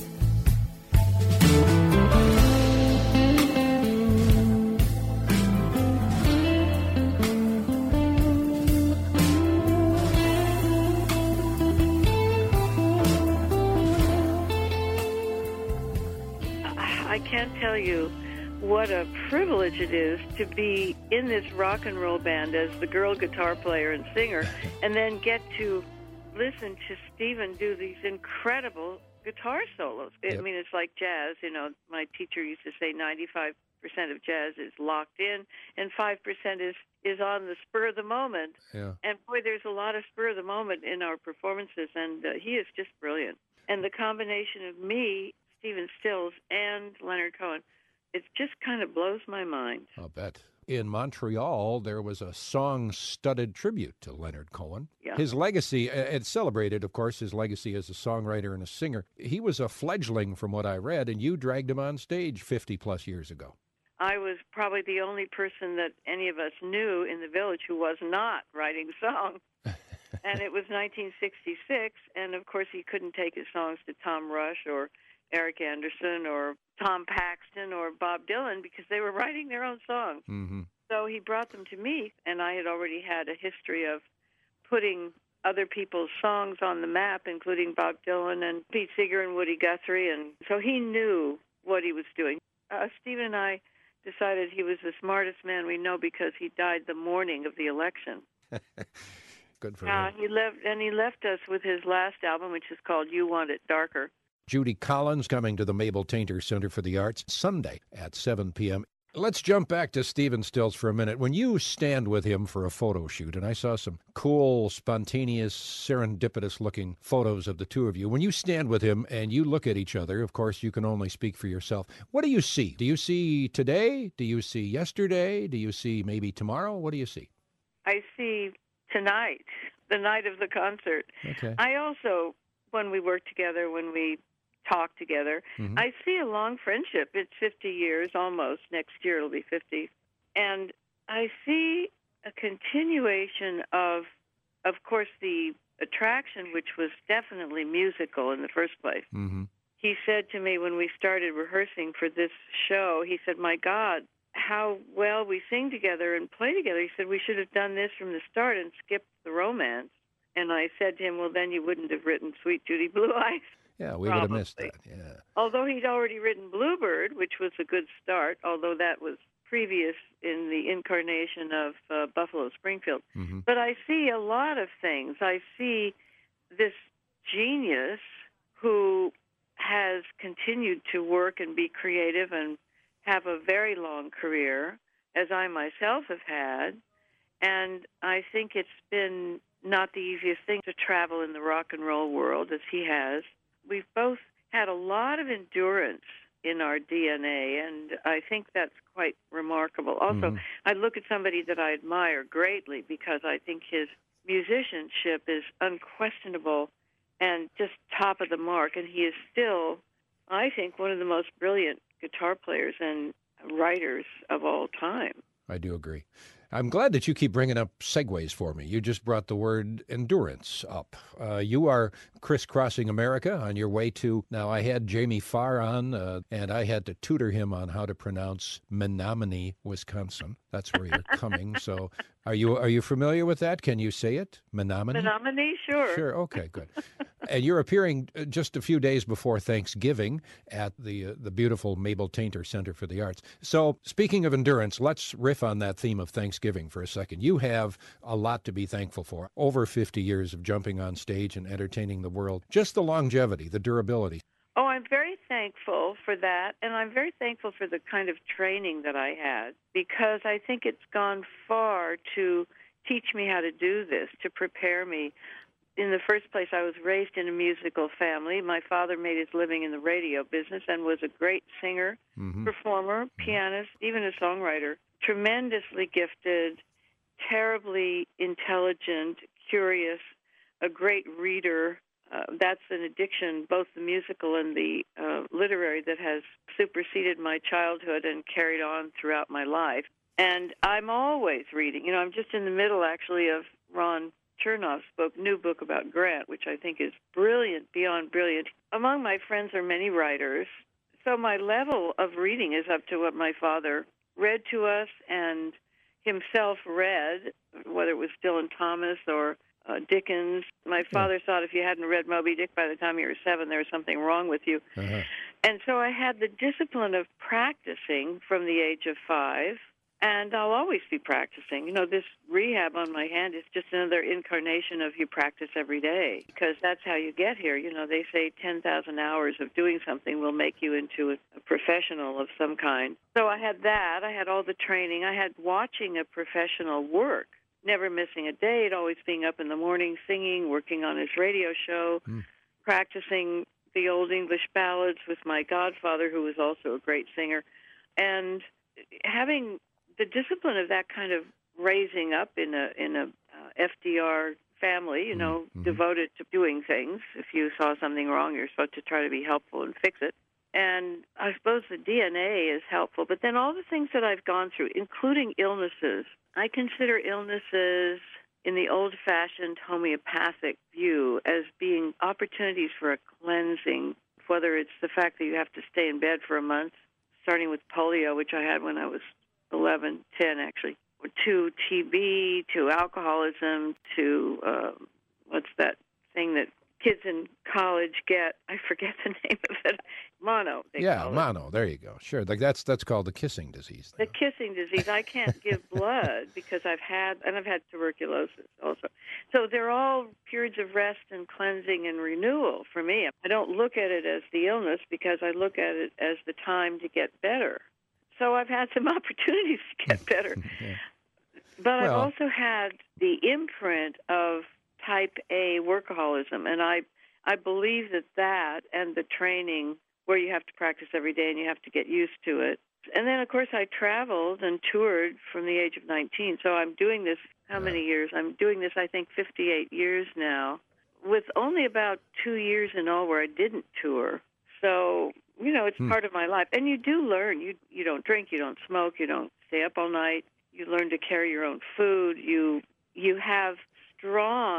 I can't tell you what a privilege it is to be in this rock and roll band as the girl guitar player and singer, and then get to listen to Stephen do these incredible guitar solos. I Yep. mean, it's like jazz. You know, my teacher used to say ninety-five percent of jazz is locked in, and five percent is, is on the spur of the moment. yeah. And boy, there's a lot of spur of the moment in our performances, and uh, he is just brilliant. And the combination of me, Stephen Stills, and Leonard Cohen, it just kind of blows my mind. I'll bet. In Montreal, there was a song-studded tribute to Leonard Cohen. Yeah. His legacy, uh, it celebrated, of course, his legacy as a songwriter and a singer. He was a fledgling from what I read, and you dragged him on stage fifty-plus years ago. I was probably the only person that any of us knew in the village who was not writing songs. And it was nineteen sixty-six, and of course he couldn't take his songs to Tom Rush or Eric Anderson or Tom Paxton or Bob Dylan because they were writing their own songs. Mm-hmm. So he brought them to me, and I had already had a history of putting other people's songs on the map, including Bob Dylan and Pete Seeger and Woody Guthrie, and so he knew what he was doing. Uh, Stephen and I decided he was the smartest man we know because he died the morning of the election. Good for Uh, him. he left, and he left us with his last album, which is called You Want It Darker. Judy Collins coming to the Mabel Tainter Center for the Arts Sunday at seven p.m. Let's jump back to Stephen Stills for a minute. When you stand with him for a photo shoot, and I saw some cool, spontaneous, serendipitous-looking photos of the two of you, when you stand with him and you look at each other, of course, you can only speak for yourself. What do you see? Do you see today? Do you see yesterday? Do you see maybe tomorrow? What do you see? I see tonight, the night of the concert. Okay. I also, when we work together, when we talk together, Mhm. I see a long friendship. It's fifty years almost. Next year it'll be fifty. And I see a continuation of, of course, the attraction, which was definitely musical in the first place. Mm-hmm. He said to me when we started rehearsing for this show, he said, my God, how well we sing together and play together. He said, we should have done this from the start and skipped the romance. And I said to him, well, then you wouldn't have written Sweet Judy Blue Eyes. Yeah, we Probably. would have missed that, yeah. Although he'd already written Bluebird, which was a good start, although that was previous in the incarnation of uh, Buffalo Springfield. Mm-hmm. But I see a lot of things. I see this genius who has continued to work and be creative and have a very long career, as I myself have had. And I think it's been not the easiest thing to travel in the rock and roll world as he has. We've both had a lot of endurance in our D N A, and I think that's quite remarkable. Also, Mhm. I look at somebody that I admire greatly because I think his musicianship is unquestionable and just top of the mark, and he is still, I think, one of the most brilliant guitar players and writers of all time. I do agree. I'm glad that you keep bringing up segues for me. You just brought the word endurance up. Uh, you are crisscrossing America on your way to, now I had Jamie Farr on, uh, and I had to tutor him on how to pronounce Menominee, Wisconsin. That's where you're coming. So are you are you familiar with that? Can you say it? Menominee? Menominee, sure. Sure, okay, good. And you're appearing uh, just a few days before Thanksgiving at the uh, the beautiful Mabel Tainter Center for the Arts. So speaking of endurance, let's riff on that theme of Thanksgiving for a second. You have a lot to be thankful for. Over fifty years of jumping on stage and entertaining the world. Just the longevity, the durability. Oh, I'm very thankful for that, and I'm very thankful for the kind of training that I had, because I think it's gone far to teach me how to do this, to prepare me. In the first place, I was raised in a musical family. My father made his living in the radio business and was a great singer, Mm-hmm. performer, pianist, even a songwriter. Tremendously gifted, terribly intelligent, curious, a great reader. Uh, that's an addiction, both the musical and the uh, literary, that has superseded my childhood and carried on throughout my life. And I'm always reading. You know, I'm just in the middle, actually, of Ron Chernoff's book, new book about Grant, which I think is brilliant, beyond brilliant. Among my friends are many writers, so my level of reading is up to what my father read to us and himself read, whether it was Dylan Thomas or uh, Dickens. My father thought if you hadn't read Moby Dick by the time you were seven, there was something wrong with you. Uh-huh. And so I had the discipline of practicing from the age of five, and I'll always be practicing. You know, this rehab on my hand is just another incarnation of you practice every day, because that's how you get here. You know, they say ten thousand hours of doing something will make you into a, a professional of some kind. So I had that. I had all the training. I had watching a professional work, never missing a date, always being up in the morning singing, working on his radio show, Mm. practicing the old English ballads with my godfather, who was also a great singer, and having the discipline of that kind of raising up in a in a uh, F D R family, you know, Mm-hmm. devoted to doing things. If you saw something wrong, you're supposed to try to be helpful and fix it. And I suppose the D N A is helpful. But then all the things that I've gone through, including illnesses, I consider illnesses in the old-fashioned homeopathic view as being opportunities for a cleansing, whether it's the fact that you have to stay in bed for a month, starting with polio, which I had when I was eleven, ten actually, to T B, to alcoholism, to uh, what's that thing that kids in college get? I forget the name of it. Mono. They Yeah, call it. mono. There you go. Sure. Like that's that's called the kissing disease. The kissing disease. I can't give blood because I've had, and I've had tuberculosis also. So they're all periods of rest and cleansing and renewal for me. I don't look at it as the illness because I look at it as the time to get better. So I've had some opportunities to get better. Yeah. But Well- I've also had the imprint of type A workaholism, and I I believe that that and the training where you have to practice every day and you have to get used to it. And then, of course, I traveled and toured from the age of nineteen. So I'm doing this, how many years? I'm doing this, I think, fifty-eight years now, with only about two years in all where I didn't tour. So, you know, it's Hmm. part of my life. And you do learn. You you don't drink, you don't smoke, you don't stay up all night. You learn to carry your own food. You you have strong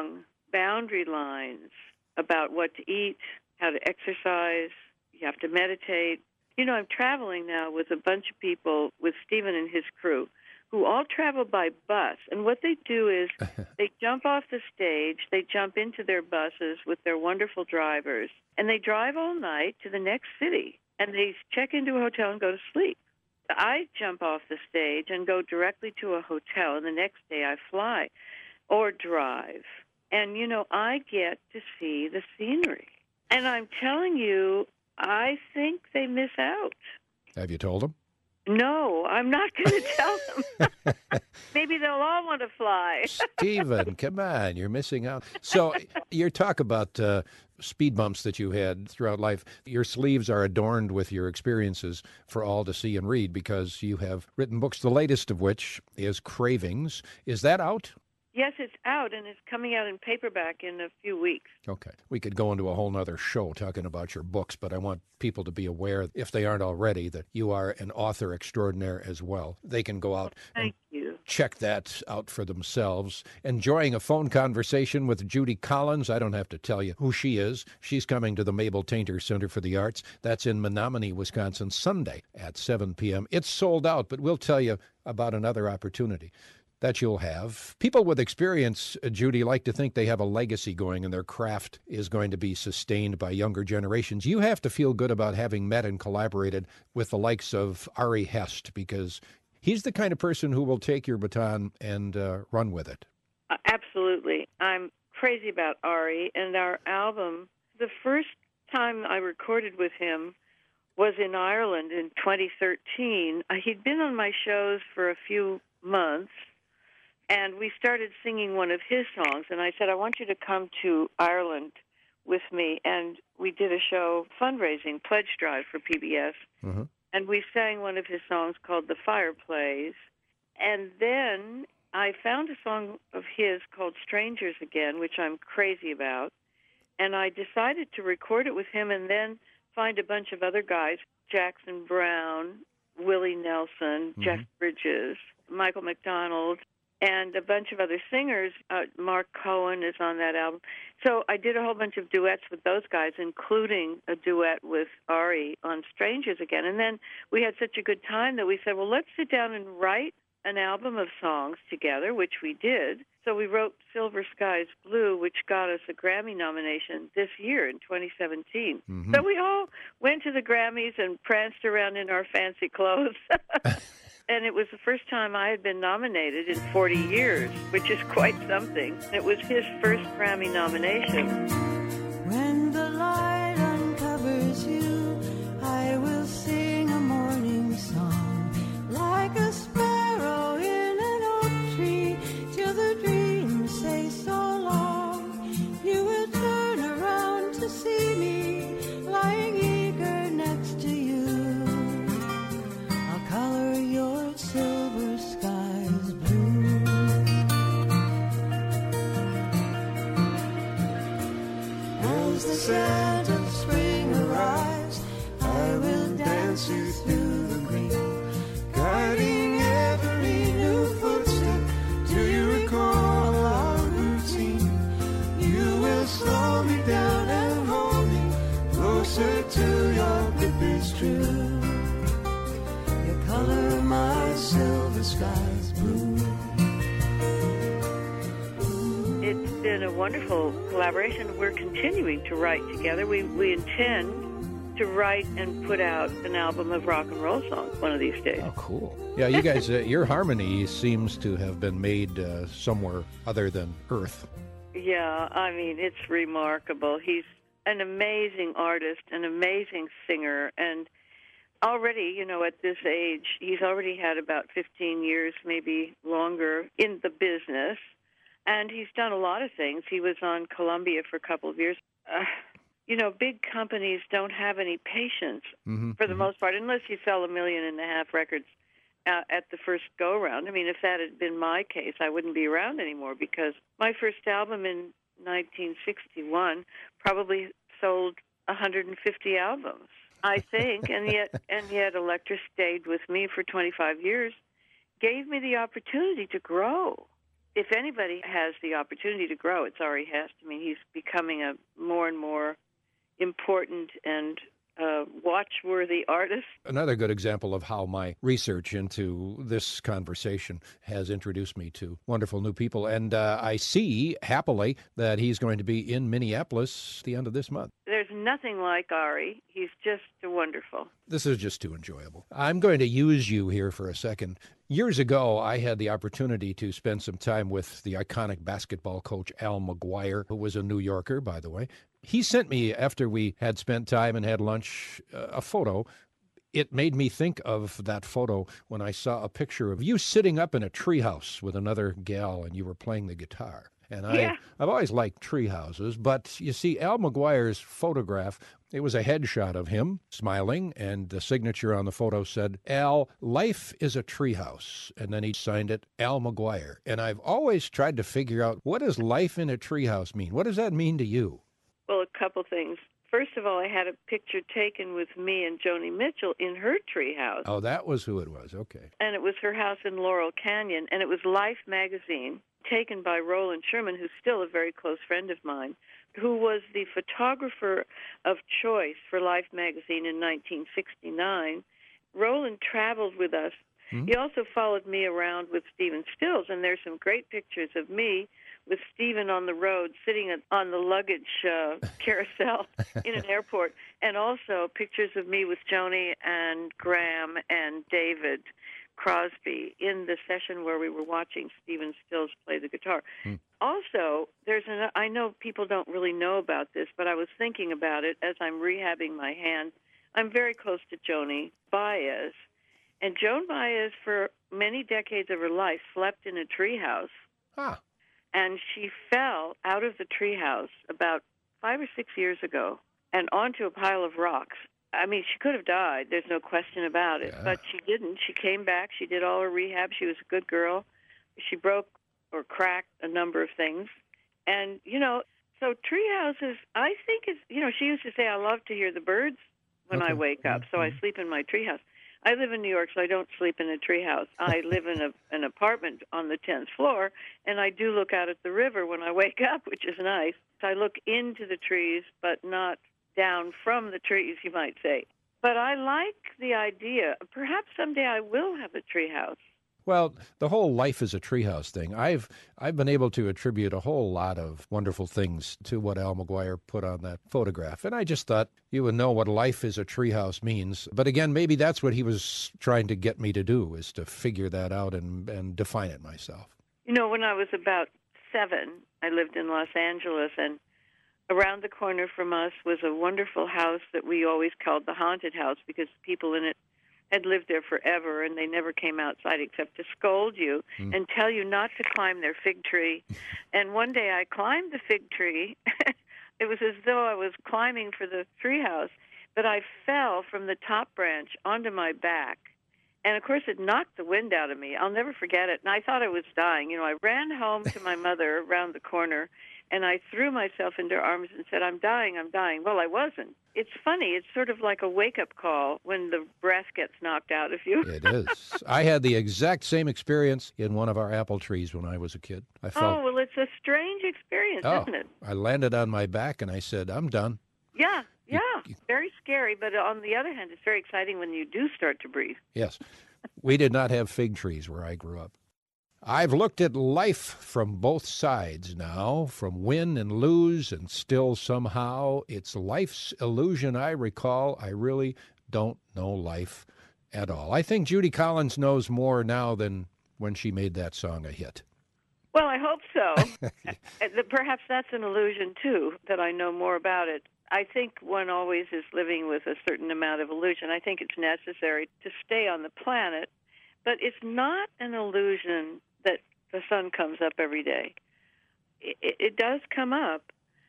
boundary lines about what to eat, how to exercise. You have to meditate. You know, I'm traveling now with a bunch of people, with Stephen and his crew, who all travel by bus. And what they do is they jump off the stage, they jump into their buses with their wonderful drivers, and they drive all night to the next city. And they check into a hotel and go to sleep. I jump off the stage and go directly to a hotel, and the next day I fly or drive. And, you know, I get to see the scenery. And I'm telling you, I think they miss out. Have you told them? No, I'm not going to tell them. Maybe they'll all want to fly. Stephen, come on, you're missing out. So you talk about uh, speed bumps that you had throughout life. Your sleeves are adorned with your experiences for all to see and read because you have written books, the latest of which is Cravings. Is that out? Yes, it's out, and it's coming out in paperback in a few weeks. Okay. We could go into a whole nother show talking about your books, but I want people to be aware, if they aren't already, that you are an author extraordinaire as well. They can go out Thank and you. check that out for themselves. Enjoying a phone conversation with Judy Collins. I don't have to tell you who she is. She's coming to the Mabel Tainter Center for the Arts. That's in Menominee, Wisconsin, Sunday at seven p.m. It's sold out, but we'll tell you about another opportunity that you'll have. People with experience, uh, Judy, like to think they have a legacy going and their craft is going to be sustained by younger generations. You have to feel good about having met and collaborated with the likes of Ari Hest, because he's the kind of person who will take your baton and uh, run with it. Uh, absolutely. I'm crazy about Ari, and our album, the first time I recorded with him was in Ireland in twenty thirteen. Uh, he'd been on my shows for a few months, and we started singing one of his songs, and I said, I want you to come to Ireland with me. And we did a show, fundraising, pledge drive for P B S, Mm-hmm. and we sang one of his songs called The Fireplace. And then I found a song of his called Strangers Again, which I'm crazy about, and I decided to record it with him and then find a bunch of other guys, Jackson Brown, Willie Nelson, Mm-hmm. Jeff Bridges, Michael McDonald, and a bunch of other singers. Uh, Mark Cohen is on that album. So I did a whole bunch of duets with those guys, including a duet with Ari on Strangers Again. And then we had such a good time that we said, well, let's sit down and write an album of songs together, which we did. So we wrote Silver Skies Blue, which got us a Grammy nomination this year in twenty seventeen. Mm-hmm. So we all went to the Grammys and pranced around in our fancy clothes. And it was the first time I had been nominated in forty years, which is quite something. It was his first Grammy nomination. When the light uncovers you, I will sing a morning song like a sparrow in an oak tree till the dreams say so long. You will turn around to see me lying eager next to you. I'll color your silver skies blue. As the scent of spring arrives, I will dance you through the green, guiding every new footstep till you recall our routine. You will slow me down and hold me closer to your grip is true. You color my silver skies blue. It's been a wonderful collaboration. We're continuing to write together. We we intend to write and put out an album of rock and roll songs one of these days. Oh, cool. Yeah, you guys, uh, your harmony seems to have been made uh, somewhere other than Earth. Yeah, I mean, it's remarkable. He's an amazing artist, an amazing singer, and already, you know, at this age, he's already had about fifteen years, maybe longer, in the business. And he's done a lot of things. He was on Columbia for a couple of years. Uh, you know, big companies don't have any patience Mm-hmm. for the mm-hmm. most part, unless you sell a million and a half records uh, at the first go-round. I mean, if that had been my case, I wouldn't be around anymore, because my first album in nineteen sixty-one probably sold one hundred fifty albums, I think, and yet and yet Elektra stayed with me for twenty-five years, gave me the opportunity to grow. if anybody has the opportunity to grow, it's Ari Hest. I mean, he's becoming a more and more important and uh, watch-worthy artist. Another good example of how my research into this conversation has introduced me to wonderful new people. And uh, I see, happily, that he's going to be in Minneapolis at the end of this month. There's nothing like Ari. He's just wonderful. This is just too enjoyable. I'm going to use you here for a second. Years ago, I had the opportunity to spend some time with the iconic basketball coach Al McGuire, who was a New Yorker, by the way. He sent me, after we had spent time and had lunch, uh, a photo. It made me think of that photo when I saw a picture of you sitting up in a treehouse with another gal and you were playing the guitar. And I, Yeah. I've always liked tree houses, but you see, Al McGuire's photograph, it was a headshot of him smiling, and the signature on the photo said, Al, life is a treehouse. And then he signed it, Al McGuire. And I've always tried to figure out, what does life in a treehouse mean? What does that mean to you? Well, a couple things. First of all, I had a picture taken with me and Joni Mitchell in her treehouse. Oh, that was who it was. Okay. And it was her house in Laurel Canyon, and it was Life magazine, taken by Roland Sherman, who's still a very close friend of mine, who was the photographer of choice for Life magazine in nineteen sixty-nine. Roland traveled with us. Mm-hmm. He also followed me around with Stephen Stills, and there's some great pictures of me with Stephen on the road sitting on the luggage uh, carousel in an airport, and also pictures of me with Joni and Graham and David Crosby in the session where we were watching Stephen Stills play the guitar. Mm. Also, there's an, I know people don't really know about this, but I was thinking about it as I'm rehabbing my hand. I'm very close to Joni Baez, and Joan Baez, for many decades of her life, slept in a treehouse. Ah. And she fell out of the treehouse about five or six years ago and onto a pile of rocks. I mean, she could have died. There's no question about it. Yeah. But she didn't. She came back. She did all her rehab. She was a good girl. She broke or cracked a number of things. And, you know, so treehouses, I think, is, you know, she used to say, I love to hear the birds when okay. I wake up, so I sleep in my treehouse. I live in New York, so I don't sleep in a treehouse. I live in a, an apartment on the tenth floor, and I do look out at the river when I wake up, which is nice. I look into the trees, but not down from the trees, you might say. But I like the idea. Perhaps someday I will have a treehouse. Well, the whole life is a treehouse thing. I've I've been able to attribute a whole lot of wonderful things to what Al McGuire put on that photograph. And I just thought you would know what life is a treehouse means. But again, maybe that's what he was trying to get me to do, is to figure that out and, and define it myself. You know, when I was about seven, I lived in Los Angeles, and around the corner from us was a wonderful house that we always called the haunted house because people in it had lived there forever, and they never came outside except to scold you mm. and tell you not to climb their fig tree. And one day I climbed the fig tree. It was as though I was climbing for the treehouse, but I fell from the top branch onto my back. And, of course, it knocked the wind out of me. I'll never forget it. And I thought I was dying. You know, I ran home to my mother around the corner, and I threw myself into her arms and said, I'm dying, I'm dying. Well, I wasn't. It's funny. It's sort of like a wake-up call when the breath gets knocked out of you. It is. I had the exact same experience in one of our apple trees when I was a kid. I felt, oh, well, it's a strange experience, oh, isn't it? I landed on my back, and I said, I'm done. Yeah, yeah. You, you, very scary, but on the other hand, it's very exciting when you do start to breathe. Yes. We did not have fig trees where I grew up. I've looked at life from both sides now, from win and lose, and still somehow it's life's illusion I recall. I really don't know life at all. I think Judy Collins knows more now than when she made that song a hit. Well, I hope so. Perhaps that's an illusion, too, that I know more about it. I think one always is living with a certain amount of illusion. I think it's necessary to stay on the planet, but it's not an illusion that the sun comes up every day. It, it does come up,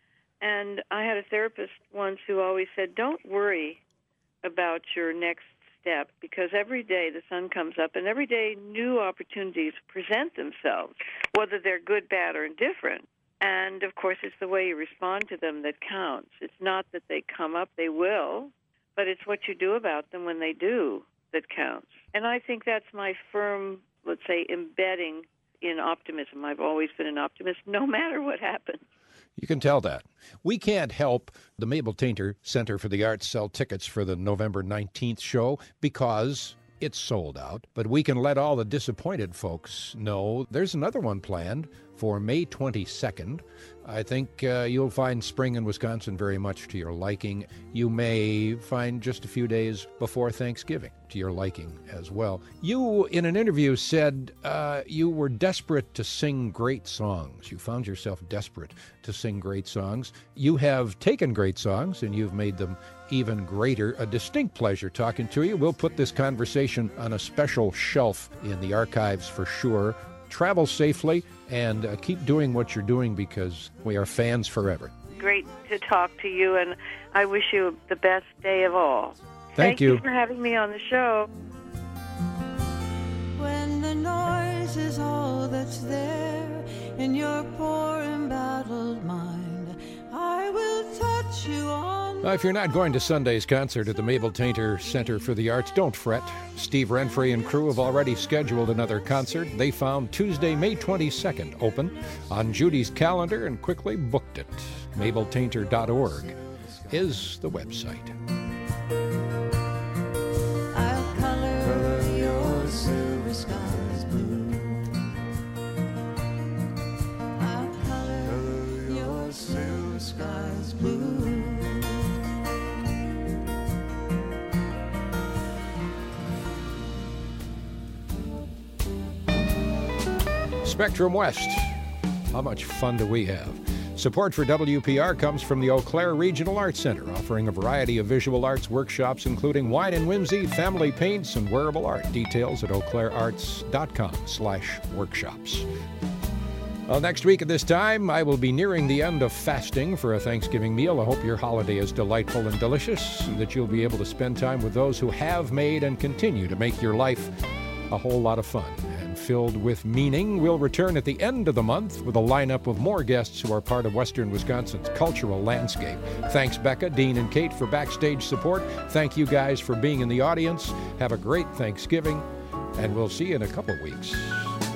and I had a therapist once who always said, don't worry about your next step, because every day the sun comes up, and every day new opportunities present themselves, whether they're good, bad, or indifferent. And, of course, it's the way you respond to them that counts. It's not that they come up, they will, but it's what you do about them when they do that counts. And I think that's my firm, let's say, embedding in optimism. I've always been an optimist, no matter what happens. You can tell that. We can't help the Mabel Tainter Center for the Arts sell tickets for the November nineteenth show because it's sold out. But we can let all the disappointed folks know there's another one planned for May twenty-second. I think uh, you'll find spring in Wisconsin very much to your liking. You may find just a few days before Thanksgiving to your liking as well. You, in an interview, said uh, you were desperate to sing great songs. You found yourself desperate to sing great songs. You have taken great songs and you've made them even greater. A distinct pleasure talking to you. We'll put this conversation on a special shelf in the archives for sure. Travel safely and uh, keep doing what you're doing because we are fans forever. Great to talk to you, and I wish you the best day of all. Thank, Thank you. you for having me on the show. When the noise is all that's there in your poor embattled mind, I will touch you on. Uh, if you're not going to Sunday's concert at the Mabel Tainter Center for the Arts, don't fret. Steve Renfrey and crew have already scheduled another concert. They found Tuesday, May twenty-second open on Judy's calendar and quickly booked it. mabel tainter dot org is the website. I'll color your silver skies blue. I'll color your silver skies blue. Spectrum West. How much fun do we have? Support for W P R comes from the Eau Claire Regional Arts Center, offering a variety of visual arts workshops, including wine and whimsy, family paints, and wearable art. Details at eau claire arts dot com slash workshops. Well, next week at this time, I will be nearing the end of fasting for a Thanksgiving meal. I hope your holiday is delightful and delicious, and that you'll be able to spend time with those who have made and continue to make your life a whole lot of fun and filled with meaning. We'll return at the end of the month with a lineup of more guests who are part of Western Wisconsin's cultural landscape. Thanks, Becca, Dean, and Kate for backstage support. Thank you guys for being in the audience. Have a great Thanksgiving, and we'll see you in a couple weeks.